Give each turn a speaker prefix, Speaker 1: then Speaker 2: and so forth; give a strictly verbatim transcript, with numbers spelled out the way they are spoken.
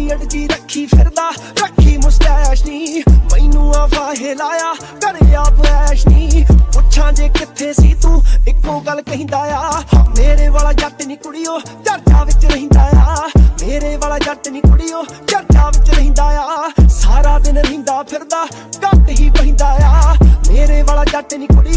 Speaker 1: beard ਜੀ ਰੱਖੀ ਫਿਰਦਾ ਰੱਖੀ ਮੁਸਟੈਸ਼ ਨੀ ਮੈਨੂੰ ਆ ਫਾਹੇ ਲਾਇਆ ਕਰੇ ਆਪ ਐਸ਼ ਨੀ ਪੁੱਛਾਂ ਜੇ ਕਿੱਥੇ ਸੀ ਤੂੰ ਇੱਕੋ ਗੱਲ ਕਹਿੰਦਾ ਆ ਮੇਰੇ ਵਾਲਾ ਜੱਟ ਨੀ ਕੁੜੀਓ ਚਰਚਾ ਵਿੱਚ ਰਹਿੰਦਾ ਆ ਮੇਰੇ ਵਾਲਾ ਜੱਟ ਨੀ ਕੁੜੀਓ ਚਰਚਾ ਵਿੱਚ ਰਹਿੰਦਾ ਆ ਸਾਰਾ ਦਿਨ ਰਹਿੰਦਾ ਫਿਰਦਾ ਘੱਟ ਹੀ ਬਹਿੰਦਾ ਆ ਮੇਰੇ ਵਾਲਾ ਜੱਟ ਨੀ ਕੁੜੀਓ